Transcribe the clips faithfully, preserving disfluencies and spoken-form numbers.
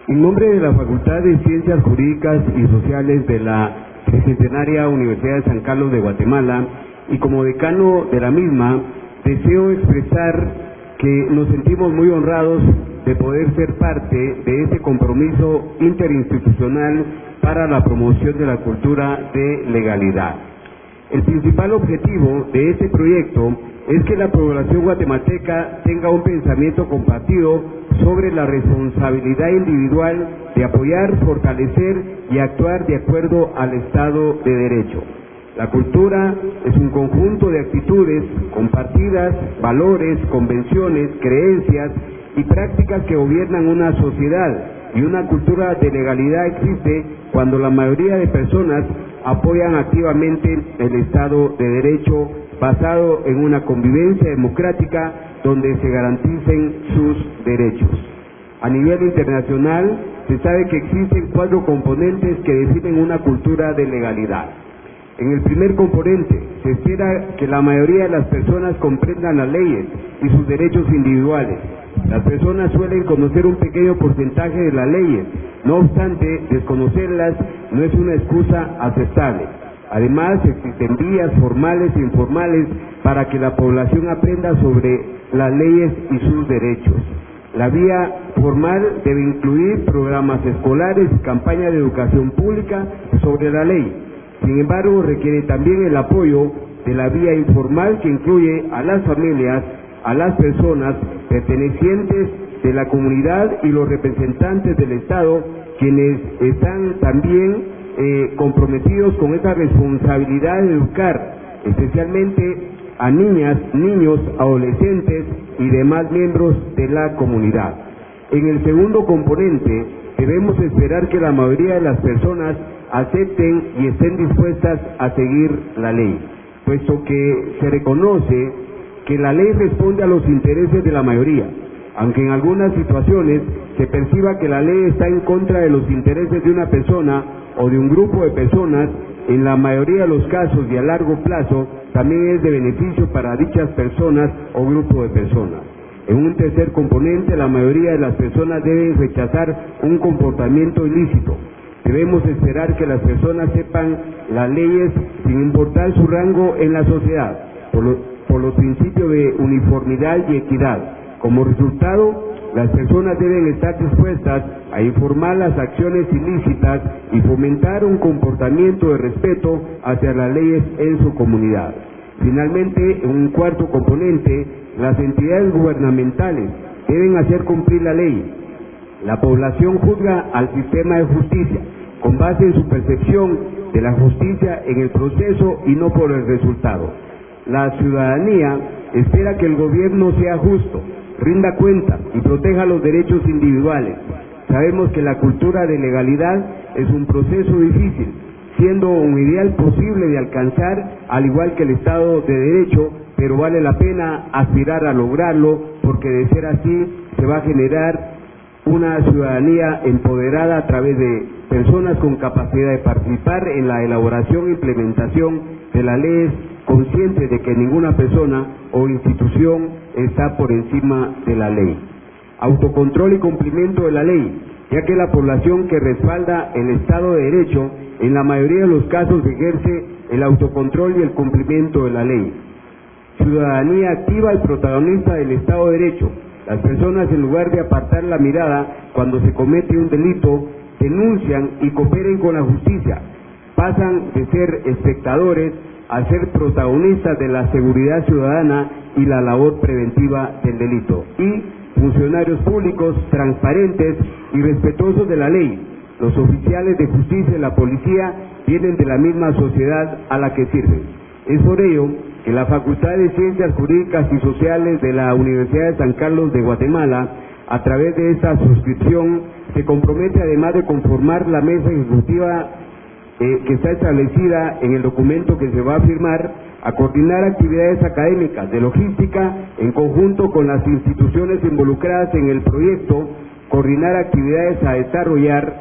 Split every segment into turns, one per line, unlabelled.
En nombre de la Facultad de Ciencias Jurídicas y Sociales de la Tricentenaria Universidad de San Carlos de Guatemala y como decano de la misma, deseo expresar que nos sentimos muy honrados de poder ser parte de este compromiso interinstitucional para la promoción de la cultura de legalidad. El principal objetivo de este proyecto es que la población guatemalteca tenga un pensamiento compartido sobre la responsabilidad individual de apoyar, fortalecer y actuar de acuerdo al Estado de Derecho. La cultura es un conjunto de actitudes compartidas, valores, convenciones, creencias y prácticas que gobiernan una sociedad, y una cultura de legalidad existe cuando la mayoría de personas apoyan activamente el Estado de Derecho basado en una convivencia democrática donde se garanticen sus derechos. A nivel internacional, se sabe que existen cuatro componentes que definen una cultura de legalidad. En el primer componente, se espera que la mayoría de las personas comprendan las leyes y sus derechos individuales. Las personas suelen conocer un pequeño porcentaje de las leyes, no obstante, desconocerlas no es una excusa aceptable. Además, existen vías formales e informales para que la población aprenda sobre las leyes y sus derechos. La vía formal debe incluir programas escolares y campañas de educación pública sobre la ley. Sin embargo, requiere también el apoyo de la vía informal que incluye a las familias, a las personas pertenecientes de la comunidad y los representantes del Estado, quienes están también eh, comprometidos con esa responsabilidad de educar, especialmente a niñas, niños, adolescentes y demás miembros de la comunidad. En el segundo componente, debemos esperar que la mayoría de las personas acepten y estén dispuestas a seguir la ley, puesto que se reconoce que la ley responde a los intereses de la mayoría, aunque en algunas situaciones se perciba que la ley está en contra de los intereses de una persona o de un grupo de personas. En la mayoría de los casos y a largo plazo también es de beneficio para dichas personas o grupo de personas. En un tercer componente, la mayoría de las personas deben rechazar un comportamiento ilícito. Debemos esperar que las personas sepan las leyes sin importar su rango en la sociedad, por, lo, por los principios de uniformidad y equidad. Como resultado, las personas deben estar dispuestas a informar las acciones ilícitas y fomentar un comportamiento de respeto hacia las leyes en su comunidad. Finalmente, en un cuarto componente, las entidades gubernamentales deben hacer cumplir la ley. La población juzga al sistema de justicia con base en su percepción de la justicia en el proceso y no por el resultado. La ciudadanía espera que el gobierno sea justo, rinda cuentas y proteja los derechos individuales. Sabemos que la cultura de legalidad es un proceso difícil, siendo un ideal posible de alcanzar, al igual que el Estado de Derecho, pero vale la pena aspirar a lograrlo, porque de ser así se va a generar una ciudadanía empoderada a través de personas con capacidad de participar en la elaboración e implementación de las leyes, conscientes de que ninguna persona o institución está por encima de la ley. Autocontrol y cumplimiento de la ley, ya que la población que respalda el Estado de Derecho en la mayoría de los casos ejerce el autocontrol y el cumplimiento de la ley. Ciudadanía activa y protagonista del Estado de Derecho. Las personas, en lugar de apartar la mirada cuando se comete un delito, denuncian y cooperen con la justicia. Pasan de ser espectadores a ser protagonistas de la seguridad ciudadana y la labor preventiva del delito. Y funcionarios públicos transparentes y respetuosos de la ley. Los oficiales de justicia y la policía vienen de la misma sociedad a la que sirven. Es por ello que la Facultad de Ciencias Jurídicas y Sociales de la Universidad de San Carlos de Guatemala, a través de esta suscripción, se compromete, además de conformar la mesa ejecutiva eh, que está establecida en el documento que se va a firmar, a coordinar actividades académicas de logística en conjunto con las instituciones involucradas en el proyecto, coordinar actividades a desarrollar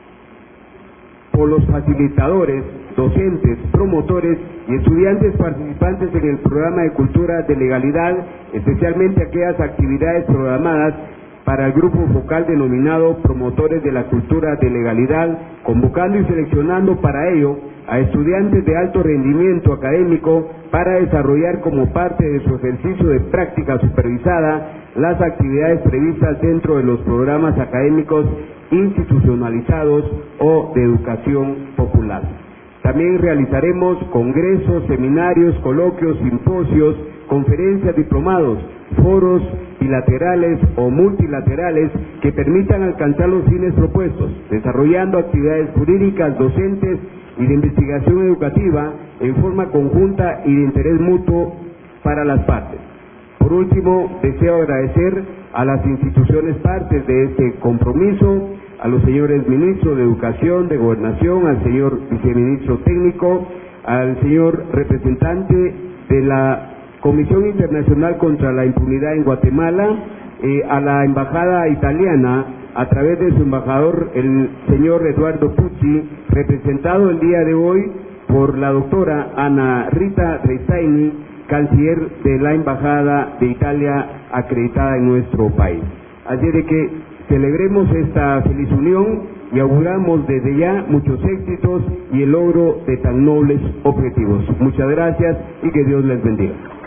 por los facilitadores, docentes, promotores y estudiantes participantes en el programa de cultura de legalidad, especialmente aquellas actividades programadas para el grupo focal denominado Promotores de la Cultura de Legalidad, convocando y seleccionando para ello a estudiantes de alto rendimiento académico para desarrollar como parte de su ejercicio de práctica supervisada las actividades previstas dentro de los programas académicos institucionalizados o de educación popular. También realizaremos congresos, seminarios, coloquios, simposios, conferencias, diplomados, foros bilaterales o multilaterales que permitan alcanzar los fines propuestos, desarrollando actividades jurídicas, docentes y de investigación educativa en forma conjunta y de interés mutuo para las partes. Por último, deseo agradecer a las instituciones partes de este compromiso, a los señores ministros de Educación, de Gobernación, al señor viceministro técnico, al señor representante de la Comisión Internacional contra la Impunidad en Guatemala, eh, a la Embajada Italiana, a través de su embajador, el señor Eduardo Pucci, representado el día de hoy por la doctora Ana Rita Restaini, canciller de la Embajada de Italia acreditada en nuestro país. Así de que celebremos esta feliz unión y auguramos desde ya muchos éxitos y el logro de tan nobles objetivos. Muchas gracias y que Dios les bendiga.